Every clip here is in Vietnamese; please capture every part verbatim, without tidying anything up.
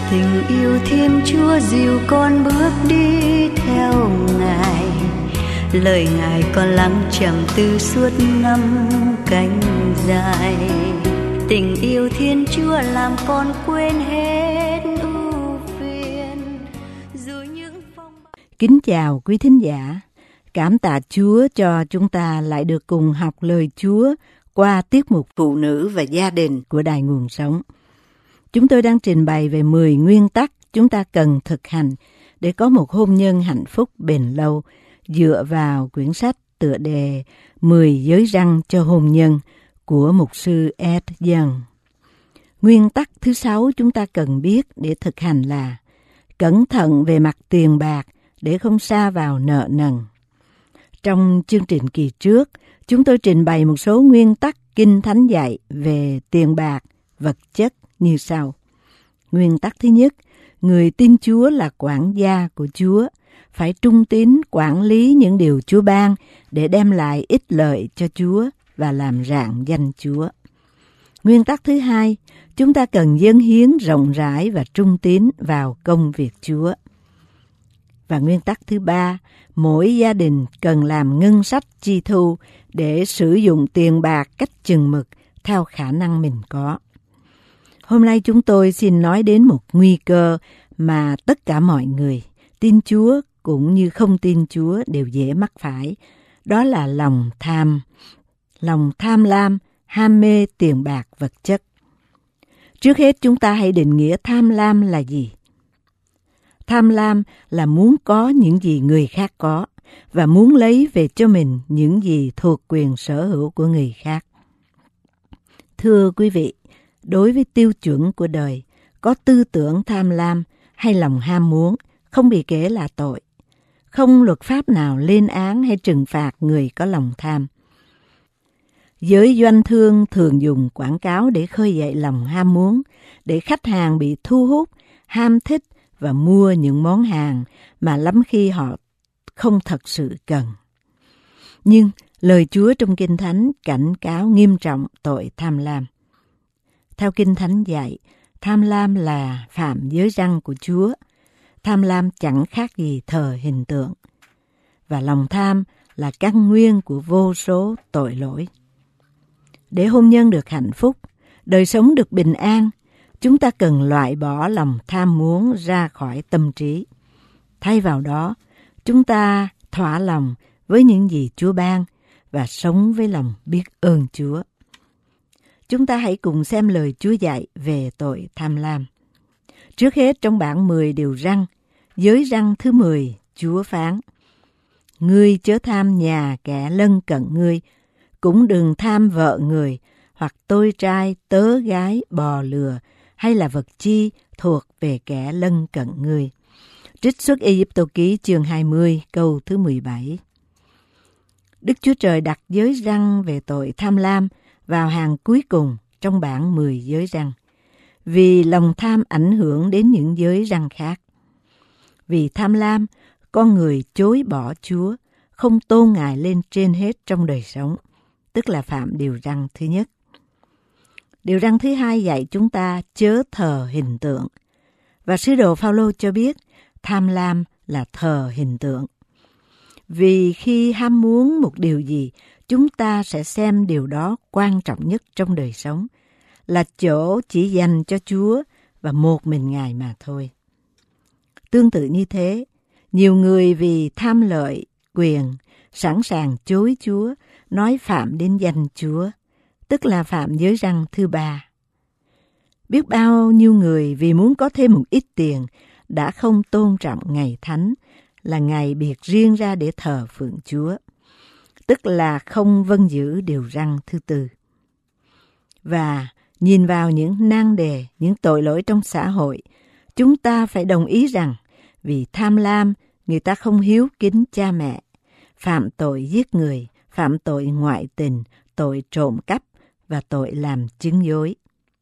Tình yêu Thiên Chúa dìu con bước đi theo Ngài, lời Ngài con lắng trầm tư suốt năm cánh dài. Tình yêu Thiên Chúa làm con quên hết ưu phiền dù những phong... Kính chào quý thính giả. Cảm tạ Chúa cho chúng ta lại được cùng học lời Chúa qua tiết mục Phụ nữ và gia đình của Đài Nguồn Sống. Chúng tôi đang trình bày về mười nguyên tắc chúng ta cần thực hành để có một hôn nhân hạnh phúc bền lâu, dựa vào quyển sách tựa đề mười giới răn cho hôn nhân của mục sư Ed Young. Nguyên tắc thứ sáu chúng ta cần biết để thực hành là cẩn thận về mặt tiền bạc để không sa vào nợ nần. Trong chương trình kỳ trước, chúng tôi trình bày một số nguyên tắc Kinh Thánh dạy về tiền bạc, vật chất như sau. Nguyên tắc thứ nhất, người tin Chúa là quản gia của Chúa, phải trung tín quản lý những điều Chúa ban để đem lại ích lợi cho Chúa và làm rạng danh Chúa. Nguyên tắc thứ hai, chúng ta cần dâng hiến rộng rãi và trung tín vào công việc Chúa. Và nguyên tắc thứ ba, mỗi gia đình cần làm ngân sách chi thu để sử dụng tiền bạc cách chừng mực theo khả năng mình có. Hôm nay chúng tôi xin nói đến một nguy cơ mà tất cả mọi người, tin Chúa cũng như không tin Chúa đều dễ mắc phải. Đó là lòng tham, lòng tham lam, ham mê tiền bạc vật chất. Trước hết chúng ta hãy định nghĩa tham lam là gì? Tham lam là muốn có những gì người khác có và muốn lấy về cho mình những gì thuộc quyền sở hữu của người khác. Thưa quý vị, đối với tiêu chuẩn của đời, có tư tưởng tham lam hay lòng ham muốn không bị kể là tội. Không luật pháp nào lên án hay trừng phạt người có lòng tham. Giới doanh thương thường dùng quảng cáo để khơi dậy lòng ham muốn, để khách hàng bị thu hút, ham thích và mua những món hàng mà lắm khi họ không thật sự cần. Nhưng lời Chúa trong Kinh Thánh cảnh cáo nghiêm trọng tội tham lam. Theo Kinh Thánh dạy, tham lam là phạm giới răn của Chúa. Tham lam chẳng khác gì thờ hình tượng. Và lòng tham là căn nguyên của vô số tội lỗi. Để hôn nhân được hạnh phúc, đời sống được bình an, chúng ta cần loại bỏ lòng tham muốn ra khỏi tâm trí. Thay vào đó, chúng ta thỏa lòng với những gì Chúa ban và sống với lòng biết ơn Chúa. Chúng ta hãy cùng xem lời Chúa dạy về tội tham lam. Trước hết trong bảng mười điều răn, giới răn thứ mười, Chúa phán: Ngươi chớ tham nhà kẻ lân cận ngươi, cũng đừng tham vợ người, hoặc tôi trai, tớ gái, bò lừa, hay là vật chi thuộc về kẻ lân cận ngươi. Trích xuất Ê-díp-tô ký chương hai mươi câu thứ mười bảy. Đức Chúa Trời đặt giới răn về tội tham lam vào hàng cuối cùng trong bảng mười giới răn, vì lòng tham ảnh hưởng đến những giới răn khác. Vì tham lam, con người chối bỏ Chúa, không tôn Ngài lên trên hết trong đời sống, tức là phạm điều răn thứ nhất. Điều răn thứ hai dạy chúng ta chớ thờ hình tượng. Và sứ đồ Phao-lô cho biết tham lam là thờ hình tượng. Vì khi ham muốn một điều gì, chúng ta sẽ xem điều đó quan trọng nhất trong đời sống, là chỗ chỉ dành cho Chúa và một mình Ngài mà thôi. Tương tự như thế, nhiều người vì tham lợi, quyền, sẵn sàng chối Chúa, nói phạm đến danh Chúa, tức là phạm giới răn thứ ba. Biết bao nhiêu người vì muốn có thêm một ít tiền đã không tôn trọng ngày thánh, là ngày biệt riêng ra để thờ phượng Chúa, tức là không vâng giữ điều răn thứ tư. Và nhìn vào những nan đề, những tội lỗi trong xã hội, chúng ta phải đồng ý rằng vì tham lam, người ta không hiếu kính cha mẹ, phạm tội giết người, phạm tội ngoại tình, tội trộm cắp và tội làm chứng dối.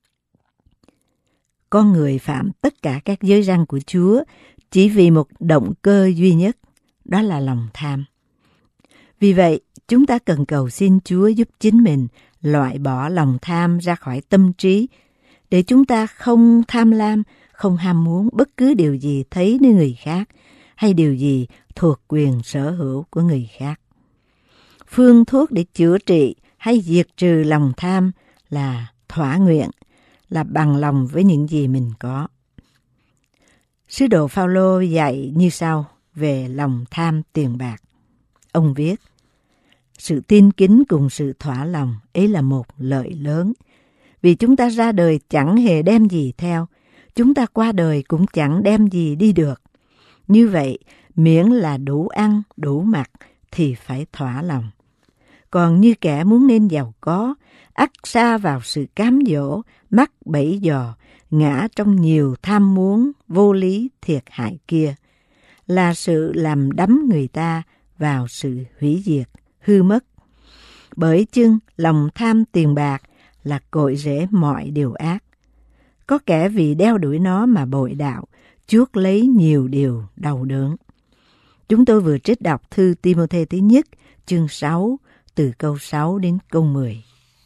Con người phạm tất cả các giới răn của Chúa chỉ vì một động cơ duy nhất, đó là lòng tham. Vì vậy, chúng ta cần cầu xin Chúa giúp chính mình loại bỏ lòng tham ra khỏi tâm trí, để chúng ta không tham lam, không ham muốn bất cứ điều gì thấy nơi người khác hay điều gì thuộc quyền sở hữu của người khác. Phương thuốc để chữa trị hay diệt trừ lòng tham là thỏa nguyện, là bằng lòng với những gì mình có. Sứ đồ Phao-lô dạy như sau về lòng tham tiền bạc. Ông viết: sự tin kính cùng sự thỏa lòng ấy là một lợi lớn, vì chúng ta ra đời chẳng hề đem gì theo, chúng ta qua đời cũng chẳng đem gì đi được. Như vậy, miễn là đủ ăn, đủ mặc thì phải thỏa lòng. Còn như kẻ muốn nên giàu có, ắt sa vào sự cám dỗ, mắc bẫy dò, ngã trong nhiều tham muốn vô lý thiệt hại kia, là sự làm đắm người ta vào sự hủy diệt, hư mất. Bởi chưng lòng tham tiền bạc là cội rễ mọi điều ác. Có kẻ vì đeo đuổi nó mà bội đạo, chuốc lấy nhiều điều đau đớn. Chúng tôi vừa trích đọc thư Ti-mô-thê thứ nhất, chương sáu, từ câu sáu đến câu mười.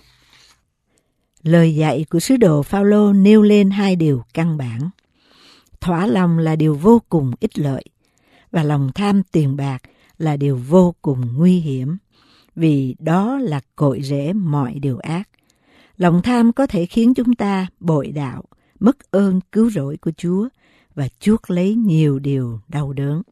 Lời dạy của sứ đồ Phao-lô nêu lên hai điều căn bản. Thỏa lòng là điều vô cùng ích lợi, và lòng tham tiền bạc là điều vô cùng nguy hiểm, vì đó là cội rễ mọi điều ác. Lòng tham có thể khiến chúng ta bội đạo, mất ơn cứu rỗi của Chúa và chuốc lấy nhiều điều đau đớn.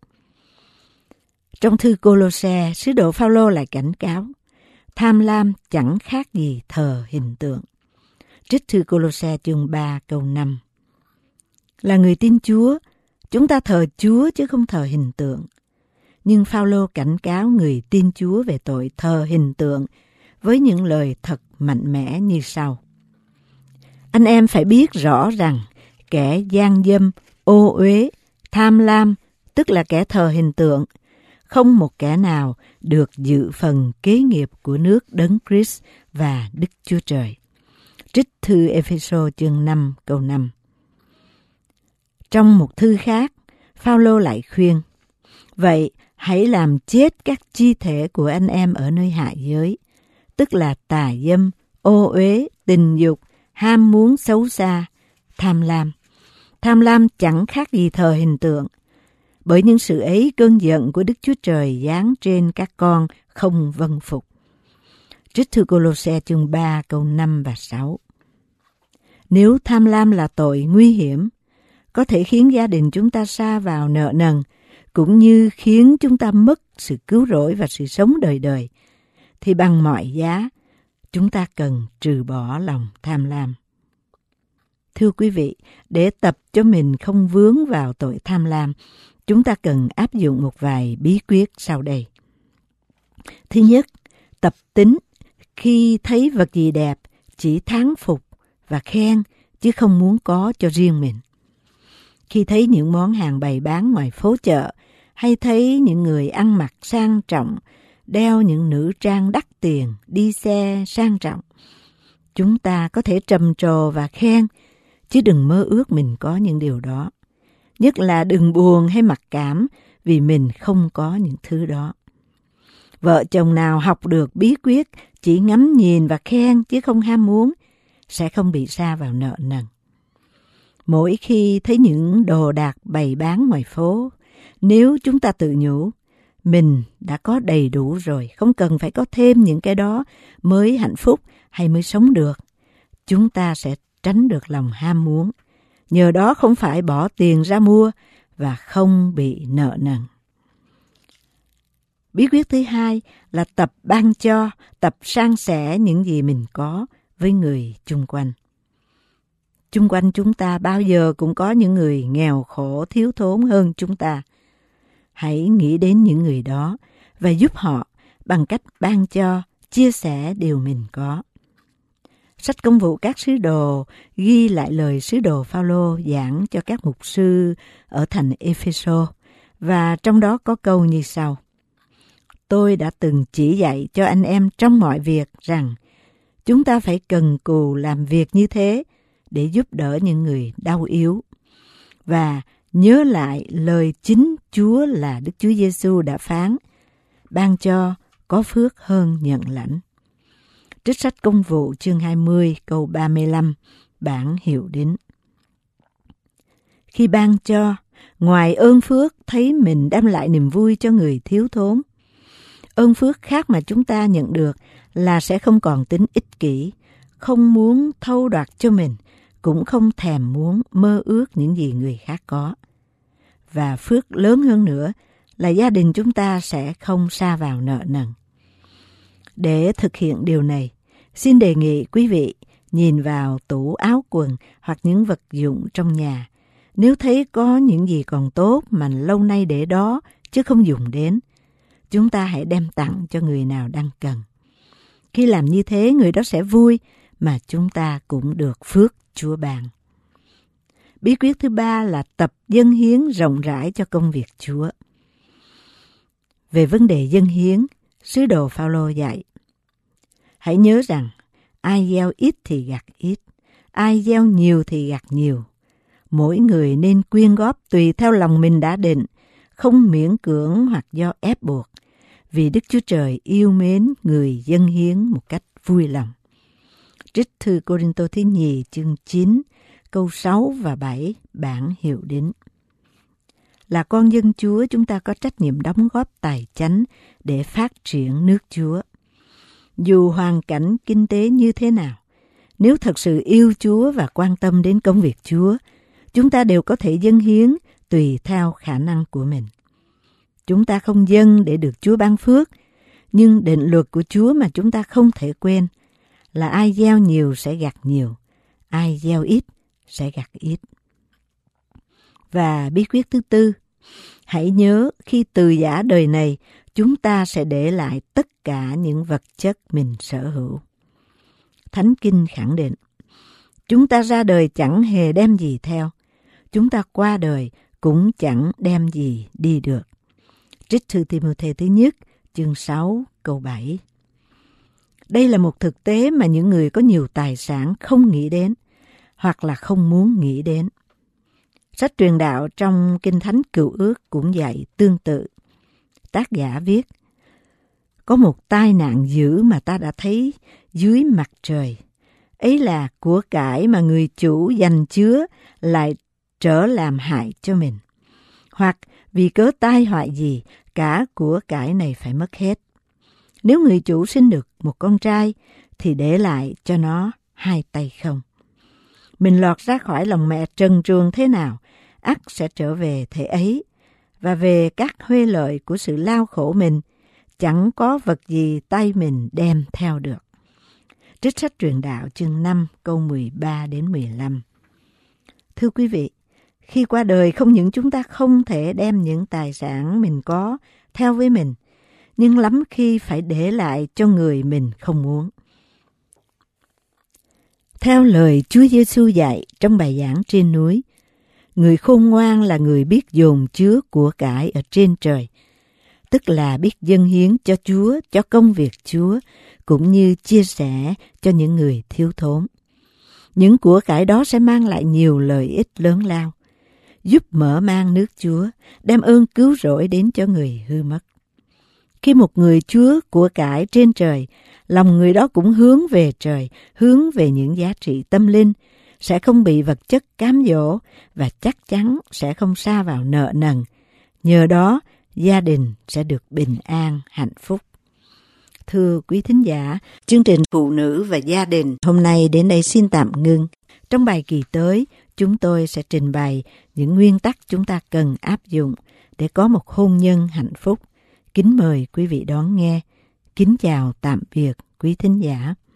Trong thư Cô-lô-se, sứ đồ Phao-lô lại cảnh cáo, tham lam chẳng khác gì thờ hình tượng. Trích thư Cô-lô-se chương ba câu năm. Là người tin Chúa, chúng ta thờ Chúa chứ không thờ hình tượng. Nhưng Phao-lô cảnh cáo người tin Chúa về tội thờ hình tượng với những lời thật mạnh mẽ như sau. Anh em phải biết rõ rằng kẻ gian dâm, ô uế, tham lam, tức là kẻ thờ hình tượng, không một kẻ nào được dự phần kế nghiệp của nước Đấng Christ và Đức Chúa Trời. Trích thư Ê-phê-sô chương năm câu năm. Trong một thư khác, Phao-lô lại khuyên, vậy hãy làm chết các chi thể của anh em ở nơi hạ giới, tức là tà dâm, ô uế, tình dục, ham muốn xấu xa, tham lam. Tham lam chẳng khác gì thờ hình tượng, bởi những sự ấy cơn giận của Đức Chúa Trời giáng trên các con không vâng phục. Trích thư Cô-lô-se chương ba câu năm và sáu. Nếu tham lam là tội nguy hiểm, có thể khiến gia đình chúng ta sa vào nợ nần, cũng như khiến chúng ta mất sự cứu rỗi và sự sống đời đời, thì bằng mọi giá, chúng ta cần trừ bỏ lòng tham lam. Thưa quý vị, để tập cho mình không vướng vào tội tham lam, chúng ta cần áp dụng một vài bí quyết sau đây. Thứ nhất, tập tính khi thấy vật gì đẹp, chỉ thán phục và khen, chứ không muốn có cho riêng mình. Khi thấy những món hàng bày bán ngoài phố chợ, hay thấy những người ăn mặc sang trọng, đeo những nữ trang đắt tiền, đi xe sang trọng, chúng ta có thể trầm trồ và khen, chứ đừng mơ ước mình có những điều đó. Nhất là đừng buồn hay mặc cảm vì mình không có những thứ đó. Vợ chồng nào học được bí quyết chỉ ngắm nhìn và khen chứ không ham muốn sẽ không bị sa vào nợ nần. Mỗi khi thấy những đồ đạc bày bán ngoài phố, nếu chúng ta tự nhủ, mình đã có đầy đủ rồi, không cần phải có thêm những cái đó mới hạnh phúc hay mới sống được, chúng ta sẽ tránh được lòng ham muốn. Nhờ đó không phải bỏ tiền ra mua và không bị nợ nần. Bí quyết thứ hai là tập ban cho, tập san sẻ những gì mình có với người chung quanh. Chung quanh chúng ta bao giờ cũng có những người nghèo khổ, thiếu thốn hơn chúng ta. Hãy nghĩ đến những người đó và giúp họ bằng cách ban cho, chia sẻ điều mình có. Sách Công vụ các sứ đồ ghi lại lời sứ đồ Phao-lô giảng cho các mục sư ở thành Ê-phê-sô, và trong đó có câu như sau. Tôi đã từng chỉ dạy cho anh em trong mọi việc rằng chúng ta phải cần cù làm việc như thế để giúp đỡ những người đau yếu. Và nhớ lại lời chính Chúa là Đức Chúa Giêsu đã phán, ban cho có phước hơn nhận lãnh. Trích sách Công vụ chương hai mươi câu ba mươi lăm, bản hiệu đính. Khi ban cho, ngoài ơn phước thấy mình đem lại niềm vui cho người thiếu thốn. Ơn phước khác mà chúng ta nhận được là sẽ không còn tính ích kỷ, không muốn thâu đoạt cho mình, cũng không thèm muốn mơ ước những gì người khác có. Và phước lớn hơn nữa là gia đình chúng ta sẽ không sa vào nợ nần. Để thực hiện điều này, xin đề nghị quý vị nhìn vào tủ áo quần hoặc những vật dụng trong nhà. Nếu thấy có những gì còn tốt mà lâu nay để đó chứ không dùng đến, chúng ta hãy đem tặng cho người nào đang cần. Khi làm như thế, người đó sẽ vui mà chúng ta cũng được phước Chúa ban. Bí quyết thứ ba là tập dâng hiến rộng rãi cho công việc Chúa. Về vấn đề dâng hiến, sứ đồ Phao-lô dạy: hãy nhớ rằng ai gieo ít thì gặt ít, ai gieo nhiều thì gặt nhiều. Mỗi người nên quyên góp tùy theo lòng mình đã định, không miễn cưỡng hoặc do ép buộc, vì Đức Chúa Trời yêu mến người dâng hiến một cách vui lòng. Trích thư Cô-rinh-tô thứ nhì chương chín, câu sáu và bảy, bản hiệu đính. Là con dân Chúa, chúng ta có trách nhiệm đóng góp tài chánh để phát triển nước Chúa. Dù hoàn cảnh kinh tế như thế nào, nếu thật sự yêu Chúa và quan tâm đến công việc Chúa, chúng ta đều có thể dâng hiến tùy theo khả năng của mình. Chúng ta không dâng để được Chúa ban phước, nhưng định luật của Chúa mà chúng ta không thể quên là ai gieo nhiều sẽ gặt nhiều, ai gieo ít sẽ gặt ít. Và bí quyết thứ tư, hãy nhớ khi từ giã đời này, chúng ta sẽ để lại tất cả những vật chất mình sở hữu. Thánh Kinh khẳng định, chúng ta ra đời chẳng hề đem gì theo, chúng ta qua đời cũng chẳng đem gì đi được. Trích thư Ti-mô-thê thứ nhất, chương sáu, câu bảy. Đây là một thực tế mà những người có nhiều tài sản không nghĩ đến, hoặc là không muốn nghĩ đến. Sách truyền đạo trong Kinh Thánh Cựu Ước cũng dạy tương tự. Tác giả viết: có một tai nạn dữ mà ta đã thấy dưới mặt trời. Ấy là của cải mà người chủ dành chứa lại trở làm hại cho mình. Hoặc vì cớ tai họa gì, cả của cải này phải mất hết. Nếu người chủ sinh được một con trai, thì để lại cho nó hai tay không. Mình lọt ra khỏi lòng mẹ trần truồng thế nào, ắt sẽ trở về thế ấy. Và về các huê lợi của sự lao khổ mình, chẳng có vật gì tay mình đem theo được. Trích sách truyền đạo chương năm câu mười ba đến mười lăm. Thưa quý vị, khi qua đời không những chúng ta không thể đem những tài sản mình có theo với mình, nhưng lắm khi phải để lại cho người mình không muốn. Theo lời Chúa Giêsu dạy trong bài giảng trên núi, người khôn ngoan là người biết dồn chứa của cải ở trên trời, tức là biết dâng hiến cho Chúa, cho công việc Chúa, cũng như chia sẻ cho những người thiếu thốn. Những của cải đó sẽ mang lại nhiều lợi ích lớn lao, giúp mở mang nước Chúa, đem ơn cứu rỗi đến cho người hư mất. Khi một người Chúa của cải trên trời, lòng người đó cũng hướng về trời, hướng về những giá trị tâm linh, sẽ không bị vật chất cám dỗ và chắc chắn sẽ không sa vào nợ nần. Nhờ đó, gia đình sẽ được bình an, hạnh phúc. Thưa quý thính giả, chương trình Phụ nữ và gia đình hôm nay đến đây xin tạm ngưng. Trong bài kỳ tới, chúng tôi sẽ trình bày những nguyên tắc chúng ta cần áp dụng để có một hôn nhân hạnh phúc. Kính mời quý vị đón nghe. Kính chào tạm biệt quý thính giả.